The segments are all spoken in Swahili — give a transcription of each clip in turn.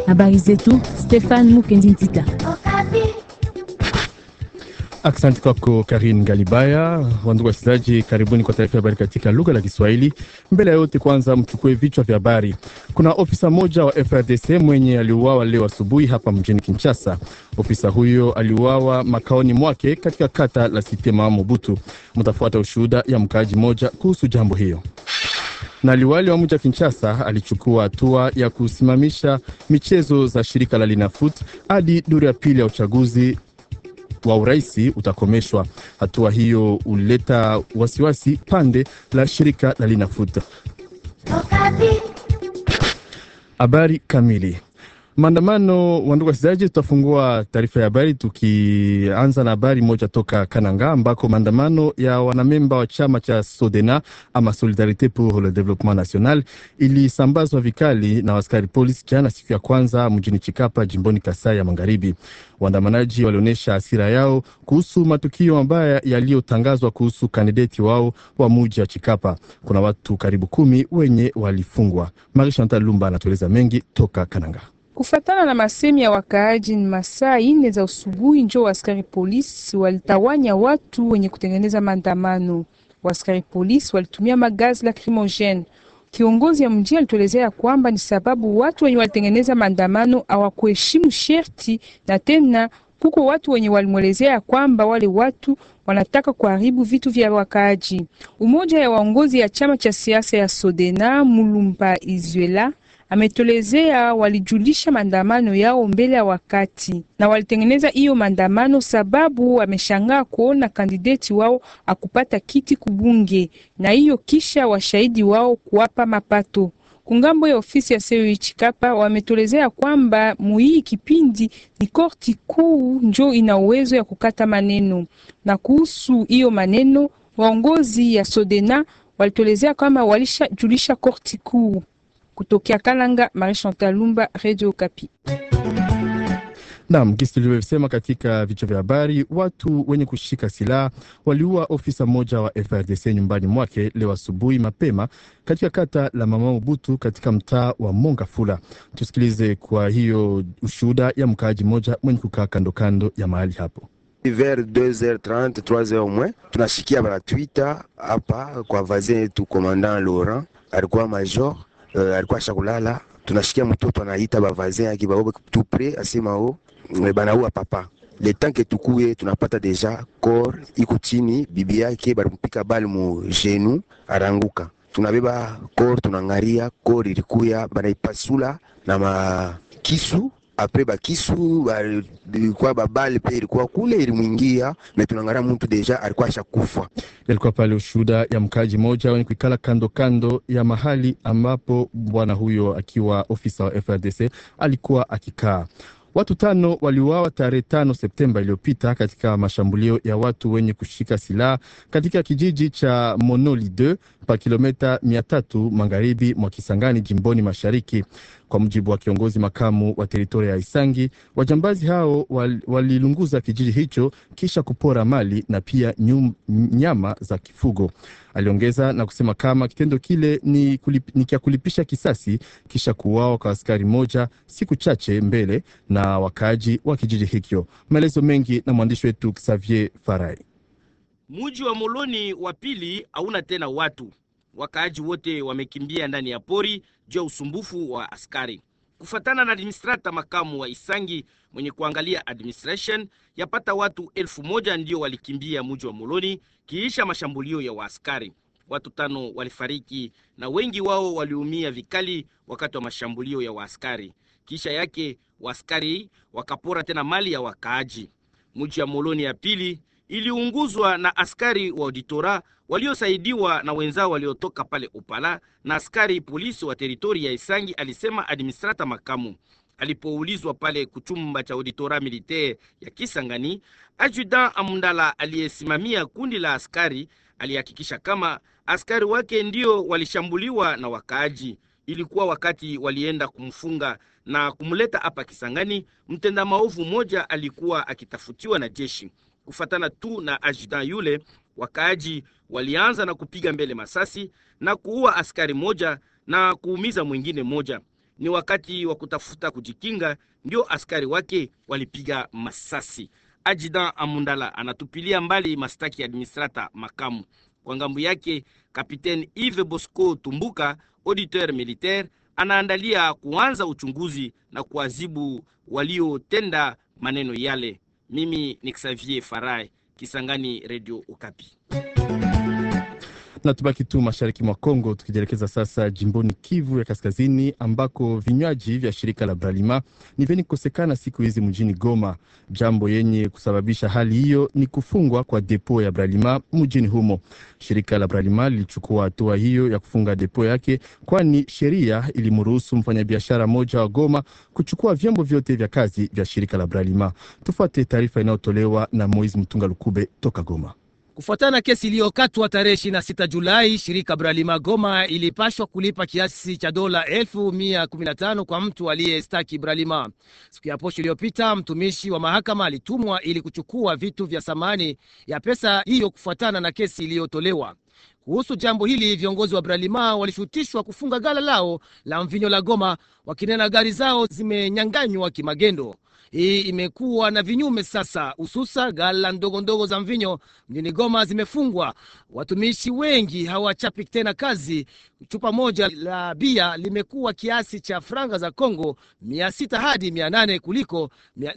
Habari zetu, Stefan Mukendintita. Asante kwako Karin Galibaya. Wandugu wasikilizaji, karibuni kwa taarifa ya habari katika lugha la Kiswahili. Mbele ya yote, kwanza mchukue vichwa vya habari. Kuna ofisa moja wa FRDC mwenye aliuawa leo asubuhi hapa mjini Kinshasa. Ofisa huyo aliuawa makaoni mwake katika kata la Sitema Mobutu. Mtafuata ushuhuda ya mkaaji moja kuhusu jambo hiyo. Na liwali wa mji wa Kinshasa alichukua hatua ya kusimamisha michezo za shirika la Linafoot hadi duru ya pili ya uchaguzi wa uraisi utakomeshwa. Hatua hiyo uleta wasiwasi pande la shirika la Linafoot. Habari kamili. Maandamano, wandugu wasikilizaji, tutafungua taarifa ya habari tukianza na habari moja toka Kananga ambako maandamano ya wanamemba wa chama cha Sodena ama Solidarite pour le Développement National ilisambazwa vikali na askari polisi jana siku ya kwanza mjini Chikapa jimboni Kasai ya Magharibi. Waandamanaji walionyesha hasira yao kuhusu matukio mabaya yaliyotangazwa kuhusu kandidati wao wa mji wa Chikapa. Kuna watu karibu 10 wenye walifungwa. Marie Chantal Lumba anatueleza mengi toka Kananga. Kufatana na masemi ya wakaaji, ni masaa 4 za usubuhi njo askari polisi walitawanya watu wenye kutengeneza maandamano. Askari polisi walitumia magazi lacrimogene. Kiongozi ya mji alituelezea kwamba ni sababu watu wenye walitengeneza maandamano hawakuheshimu sherti, na tena kuko watu wenye walimwelezea kwamba wale watu wanataka kuharibu vitu vya wakaaji. Umoja ya waongozi ya chama cha siasa ya Sodena, Mulumba Izuela, ametolezea walijulisha maandamano yao mbele ya wakati na walitengeneza hiyo maandamano sababu wameshangaa kuona kandidati wao akupata kiti kubunge, na hiyo kisha washahidi wao kuwapa mapato. Kungambo ya ofisi ya CEI Chikapa wametolezea kwamba muhii kipindi ni korti kuu njo ina uwezo ya kukata maneno, na kuhusu hiyo maneno waongozi ya Sodena walitolezea kwamba walishajulisha korti kuu. Kutokea Kalanga, Marie Chantal Lumba, Radio Okapi. Naam, kisi tulivyosema katika vichwa vya habari, watu wenye kushika silaha waliua ofisa mmoja wa FRDC nyumbani mwake leo asubuhi mapema katika kata la Mama Mobutu katika mtaa wa Mongafula. Tusikilize kwa hiyo ushuhuda ya mkaaji mmoja mwenye kukaa kando kando ya mahali hapo. Vers 2h30, 3h au moins, tunashikia bana Twitter hapa kwa vazin yetu commandant Laurent, alikuwa major, alikuwa shakulala. Tunashikia mtoto anaita bavazin yake baobe tout près asema banaua papa. Le temps que tukuye tunapata deja corps iko chini, bibi yake balimpika bali mu genou aranguka. Tunabeba corps tunangaria corps ilikuya banaipasula na makisu. Apre bakisu ilikuwa babali pe ilikuwa kule ilimuingia, na tunangara mtu deja alikuwa ashakufa. Ilikuwa pale ushuhuda ya mkaji moja wenye kuikala kando kando ya mahali ambapo bwana huyo akiwa ofisa wa FRDC alikuwa akikaa. Watu 5 waliuawa tarehe 5 Septemba iliyopita katika mashambulio ya watu wenye kushika silaha katika kijiji cha Monoli 2 pa kilomita 300 magharibi mwa Kisangani jimboni mashariki. Kwa mujibu wa kiongozi makamu wa teritoria ya Isangi, wajambazi hao walilunguza kijiji hicho kisha kupora mali na pia nyama za kifugo. Aliongeza na kusema kama kitendo kile ni kia kulipisha kisasi kisha kuuawa kwa askari moja siku chache mbele na wakaaji wa kijiji hicho. Maelezo mengi na mwandishi wetu Xavier Farai. Mji wa Moloni wa pili hauna tena watu. Wakaaji wote wamekimbia ndani ya pori juu ya usumbufu wa askari. Kufatana na administrator makamu wa Isangi mwenye kuangalia administration, yapata watu 1000 ndio walikimbia mji wa Moloni kiisha mashambulio ya waaskari. Watu 5 walifariki na wengi wao waliumia vikali wakati wa mashambulio ya waaskari. Kisha yake waaskari wakapora tena mali ya wakaaji. Mji wa Moloni ya pili iliunguzwa na askari wa auditora waliosaidiwa na wenzao waliotoka pale Opala na askari polisi wa teritori ya Isangi, alisema administrator makamu. Alipoulizwa pale kuchumba cha auditora militaire ya Kisangani, adjudant Amundala aliyesimamia kundi la askari alihakikisha kama askari wake ndio walishambuliwa na wakaaji. Ilikuwa wakati walienda kumfunga na kumleta hapa Kisangani, mtenda maovu moja alikuwa akitafutiwa na jeshi. Kufatana tu na adjudant yule, wakaaji walianza na kupiga mbele masasi na kuua askari moja na kuumiza mwingine moja. Ni wakati wa kutafuta kujikinga ndio askari wake walipiga masasi. Ajidan Amundala anatupilia mbali mastaki ya administrata makamu. Kwa ngambo yake, Kapiteni Yves Bosco Tumbuka, auditeur militaire, anaandalia kuanza uchunguzi na kuadhibu waliotenda maneno yale. Mimi ni Xavier Farai, Kisangani, Radio Okapi. Na tubaki tu mashariki mwa Kongo, tukijelekeza sasa jimboni Kivu ya Kaskazini, ambako vinywaji vya shirika la Bralima ni vyenye kukosekana siku hizi mjini Goma. Jambo yenye kusababisha hali hiyo ni kufungwa kwa depo ya Bralima mjini humo. Shirika la Bralima lilichukua hatua hiyo ya kufunga depo yake, kwani sheria ilimruhusu mfanyabiashara moja wa Goma kuchukua vyombo vyote vya kazi vya shirika la Bralima. Tufuate taarifa inayotolewa na Moiz Mtunga Lukube toka Goma. Kufuatana na kesi iliyokatwa tarehe 26 Julai, shirika Bralima Goma ilipashwa kulipa kiasi cha dola 1,115 kwa mtu aliyestaki Bralima. Siku ya posho iliyopita, mtumishi wa mahakama alitumwa ili kuchukua vitu vya samani ya pesa hiyo kufuatana na kesi iliyotolewa. Kuhusu jambo hili, viongozi wa Bralima walishutishwa kufunga gala lao la mvinyo la Goma, wakinena gari zao zimenyanganywa kimagendo. Hii imekuwa na vinyume sasa, hususa gala ndogo ndogo za mvinyo mjini Goma zimefungwa. Watumishi wengi hawachapi tena kazi. Chupa moja la bia limekuwa kiasi cha franga za Kongo 600 hadi 800 kuliko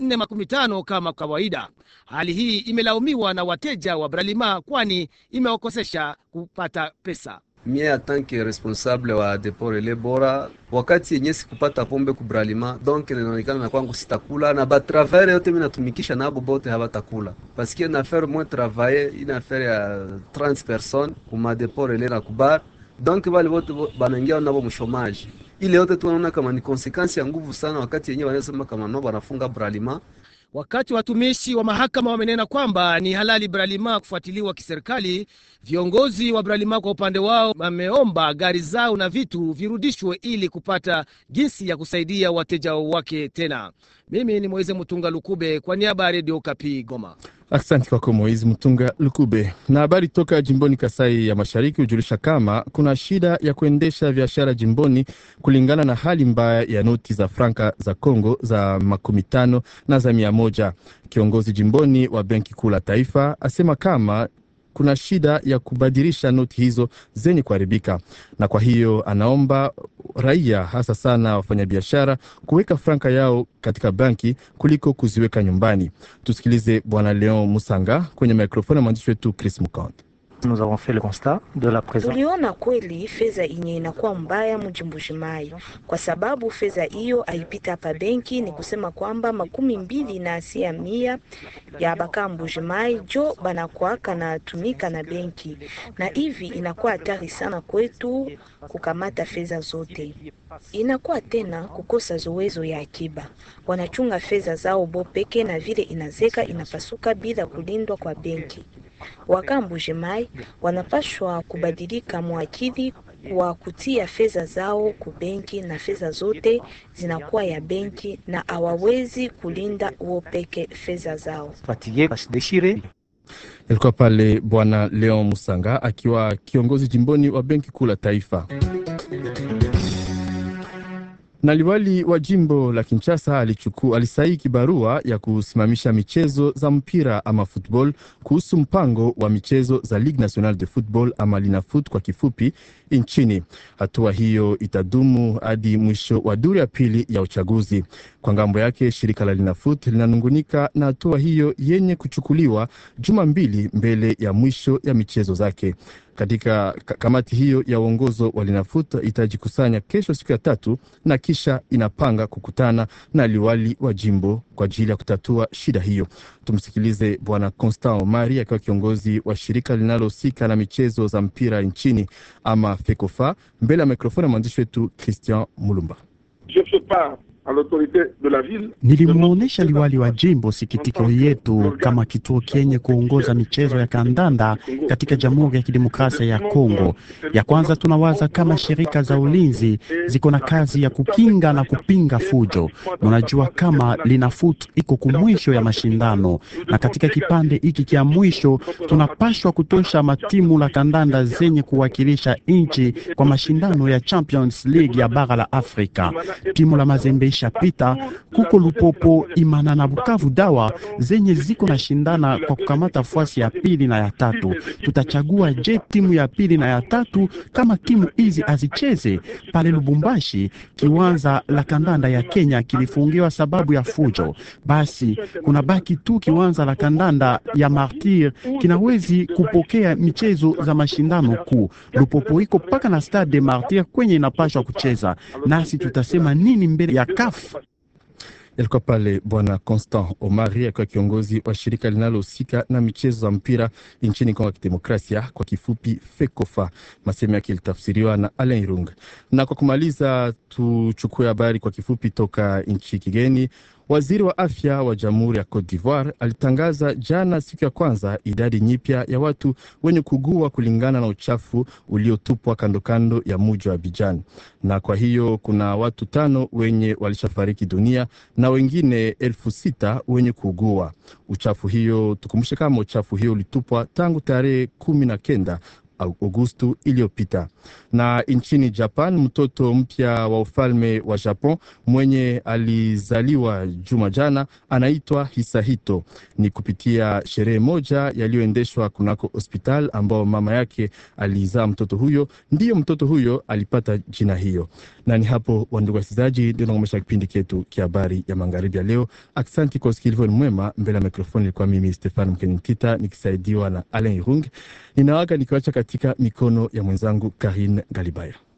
415 kama kawaida. Hali hii imelaumiwa na wateja wa Bralima, kwani imewakosesha kupata pesa. Mie atanke responsable wa depo Relais Bora, wakati yenye sikupata pombe ku Bralima, donc inaonekana na kwangu sitakula, na ba travailler yote mimi natumikisha nabo bote habatakula, parce que na faire moins travailler une affaire ya 30 personnes ku ma depo Relais na kubar, donc wale wote banaingia nabo mshomaji. Ile yote tunaona kama ni consequence ya nguvu sana, wakati yenyewe wanasema kama no banafunga Bralima. Wakati watumishi wa mahakama wamenena kwamba ni halali Bralima kufuatiliwa kiserikali, viongozi wa Bralima kwa upande wao wameomba gari zao na vitu virudishwe ili kupata jinsi ya kusaidia wateja wake tena. Mimi ni Moize Mtunga Lukube kwa niaba ya Radio Okapi Goma. Asante kwako Moize Mtunga Lukube. Na habari toka jimboni Kasai ya Mashariki hujulisha kama kuna shida ya kuendesha biashara jimboni kulingana na hali mbaya ya noti za franka za Kongo za 50 na za 100. Kiongozi jimboni wa Benki Kuu la Taifa asema kama kuna shida ya kubadilisha noti hizo zenye kuharibika, na kwa hiyo anaomba raia, hasa sana wafanyabiashara, kuweka franka yao katika banki kuliko kuziweka nyumbani. Tusikilize Bwana Leon Musanga kwenye mikrofoni ya mwandishi wetu Chris Mukand. Nous avons fait le constat de la présence. Tuliona kweli fedha yenye inakuwa mbaya mjimbujimayi, kwa sababu fedha hiyo haipita hapa benki. Ni kusema kwamba 200% ya baka mbujimayi jo banakuwa kana tumika na benki, na hivi inakuwa hatari sana kwetu kukamata fedha zote. Inakuwa tena kukosa zowezo ya akiba, wanachunga fedha zao bo peke, na vile inazeka inapasuka bila kulindwa kwa benki. Wakambujimai wanapashwa kubadilika mwakili wa kutia fedha zao ku benki, na fedha zote zinakuwa ya benki na hawawezi kulinda uo peke fedha zao. Ilikuwa pale Bwana Leon Musanga akiwa kiongozi jimboni wa Benki Kuu la Taifa. Na liwali wa jimbo la Kinshasa alisaini kibarua ya kusimamisha michezo za mpira ama football kuhusu mpango wa michezo za Ligue Nationale de Football ama Linafoot kwa kifupi nchini. Hatua hiyo itadumu hadi mwisho wa duru ya pili ya uchaguzi. Kwa ngambo yake, shirika la Linafoot linanungunika na hatua hiyo yenye kuchukuliwa juma mbili mbele ya mwisho ya michezo zake. Katika kamati hiyo ya uongozo wa Linafoot itajikusanya kesho siku ya 3 na kisha inapanga kukutana na liwali wa jimbo kwa ajili ya kutatua shida hiyo. Tumsikilize Bwana Constant Omari akiwa kiongozi wa shirika linalohusika na michezo za mpira nchini ama FECOFA, mbele ya mikrofoni ya mwandishi wetu Christian Mulumba. Nilimwonyesha liwali wa jimbo sikitiko yetu kama kituo kenye kuongoza michezo ya kandanda katika Jamhuri ya Kidemokrasia ya Kongo. Ya kwanza tunawaza kama shirika za ulinzi ziko na kazi ya kukinga na kupinga fujo. Unajua kama Linafoot iko kumwisho ya mashindano, na katika kipande hiki kia mwisho tunapashwa kutosha matimu la kandanda zenye kuwakilisha nchi kwa mashindano ya Champions League ya bara la Afrika. Timu la Mazembe ishapita, kuko Lupopo, Imana na Bukavu Dawa zenye ziko na shindana kwa kukamata fasi ya pili na ya tatu. Tutachagua je timu ya pili na ya tatu kama timu hizi azicheze pale Lubumbashi. Kiwanja la kandanda ya Kenya kilifungiwa sababu ya fujo. Basi kuna baki tu kiwanja la kandanda ya Martyr kinawezi kupokea michezo za mashindano kuu. Lupopo iko paka na Stade de Martyr kwenye inapashwa kucheza. Nasi tutasema nini mbele ya CAF? Yalikuwa pale Bwana Constant Omari akiwa kiongozi wa shirika linalohusika na michezo za mpira nchini Kongo ya Kidemokrasia, kwa kifupi FECOFA. Masemo yake ilitafsiriwa na Alain Irung. Na kwa kumaliza, tuchukue habari kwa kifupi toka nchi kigeni. Waziri wa afya wa Jamhuri ya Cote d'Ivoire alitangaza jana siku ya kwanza idadi nyipya ya watu wenye kugua kulingana na uchafu uliotupwa kando kando ya mji wa Abidjan. Na kwa hiyo kuna watu 5 wenye walishafariki dunia na wengine 6,000 wenye kugua. Uchafu hiyo, tukumbushe kama uchafu hiyo ulitupwa tangu tarehe 19 Agosto iliyopita. Na nchini Japan, mtoto mpya wa ufalme wa Japon mwenye alizaliwa juma jana anaitwa Hisahito. Ni kupitia sherehe moja yaliyoendeshwa kunako hospital ambao mama yake alizaa mtoto huyo, ndiyo mtoto huyo alipata jina hiyo. Na ni hapo, wandugu wasikilizaji, ndio nakomesha kipindi chetu kia habari ya magharibi ya leo. Asante kwa usikilivu mwema. Mbele ya mikrofoni ilikuwa mimi Stefan Mkenitita nikisaidiwa na Alain Irung. Ninawaaga nikiwacha katika mikono ya mwenzangu Karine Galibaya.